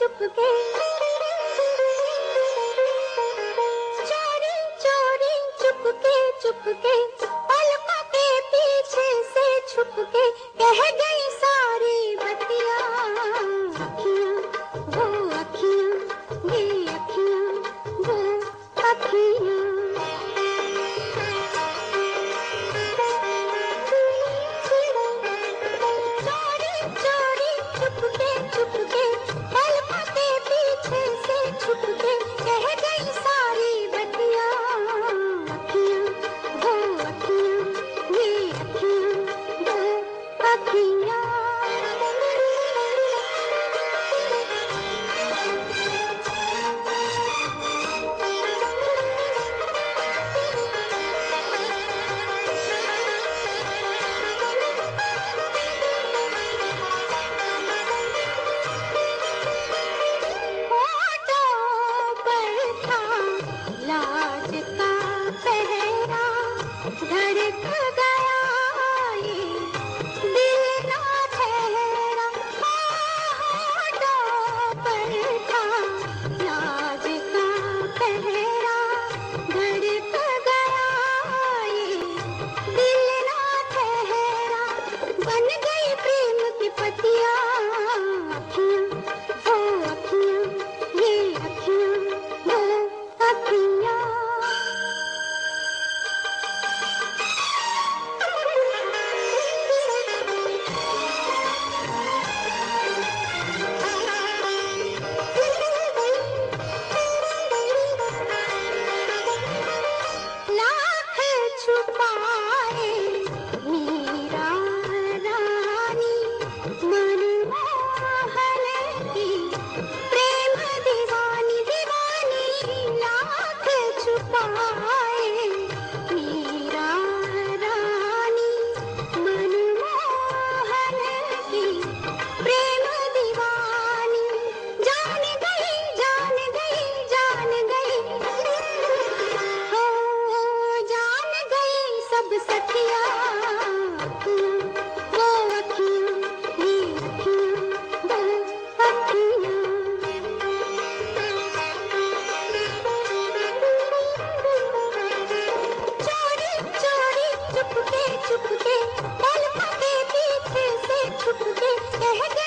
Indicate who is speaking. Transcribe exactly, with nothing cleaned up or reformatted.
Speaker 1: चुपके चोरी चोरी चुपके चुपके पलकों के पीछे से छुपके कह गई सारी बतियां। अखियां वो अखियां ये अखियां वो अखियां। चोरी चोरी चुपके चुपके पलकों के पीछे से छुपके कह गई सारी बतियां। अखियां वो अखियां ये अखियां वो अखियां। होठों पर था लाज का पहरा धड़क गया ये दिल ना ठहरा। होठों पर था लाज का पहरा धड़क गया ये दिल ना ठहरा। बन गई प्रेम की पतियां। अखियां वो अखियां ये अखियां वो अखियां। लाख छुपाए मीरा रानी मनमोहन की प्रेम दीवानी दीवानी। लाख छुपाए मीरा रानी मनमोहन की प्रेम दीवानी। जान गई जान गई जान गई हो जान गई सब सखियां। अखियां वो अखियां ये अखियां वो अखियां। चोरी चोरी चुपके चुपके पलकों के पीछे से छुपके कह